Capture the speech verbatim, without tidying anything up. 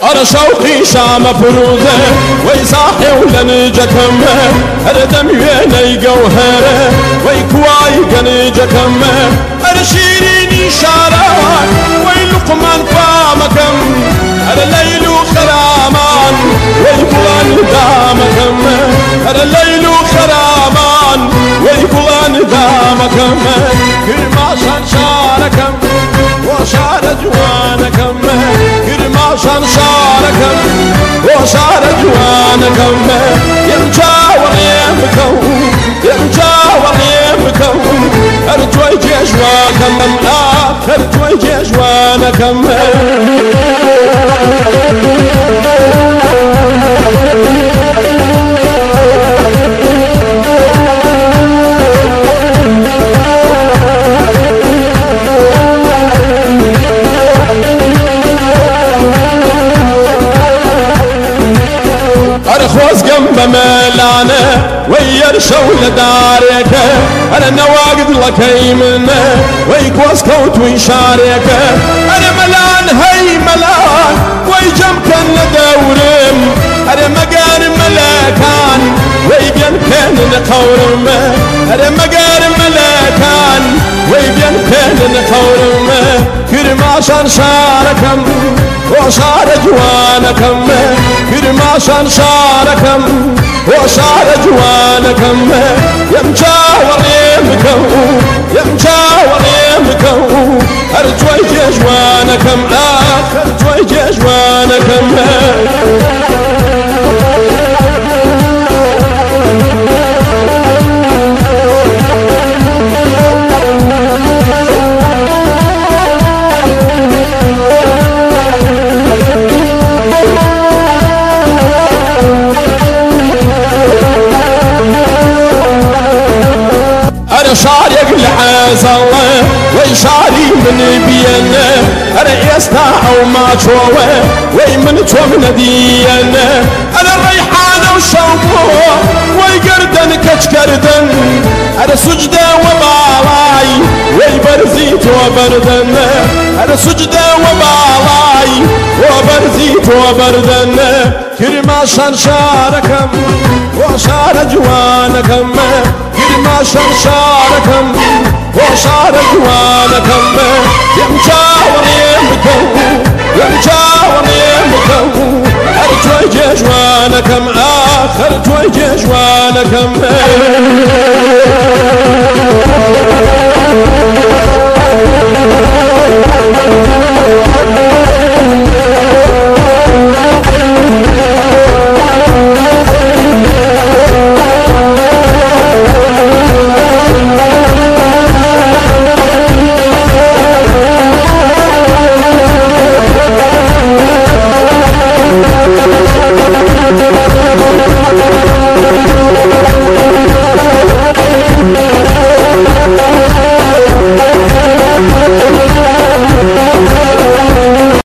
أنا شوقي شام فروزة ويصاحي ولنجكم أنا دميني جوهرة ويكواي جنجكم أنا شيريني شارات ويلقمان فامكم أنا ليل خرامان ويبلان دامكم أنا ليل خرامان ويبلان دامكم كرماشان شاركم وشار جوانكم كرماشان شاركم وشار جوانكم يمجا وريمكم يمجا وريمكم أرجوي جيجوانكم أرجوي جيجوانكم أرخوز جنب ملانة ويرشوا لدارك أنا نواقد لك يمنه ويكوز كوت ويشارك أنا ملان هي ملان ويجمك ندورم أنا مقار ملاكان ويبين كان نقورم أنا مقار ملاكان ويبين كان نقورم كرماشان شاركم وشار جوانكم كرماشان شاركم وشار جوانكم يمجا وريمكم يمجا وريمكم أرجوي جوانكم آخر أرجوي جوانكم شارق العزل ويشاري من بينا أنا يستاع وما تشوه ويمن توم ندينا أنا الريحانة وشوبه ويقردن كشكردن أنا سجدة وبالاي ويبرزيت وبردن أنا سجدة وبالاي وبرزيت وبردن كرماشان شاركم وشار جوانكم كرماشان شاركم وشار جوانكم يمجا وريمكم يمجا وريمكم أرجوي جوانكم آخر جوي جوانكم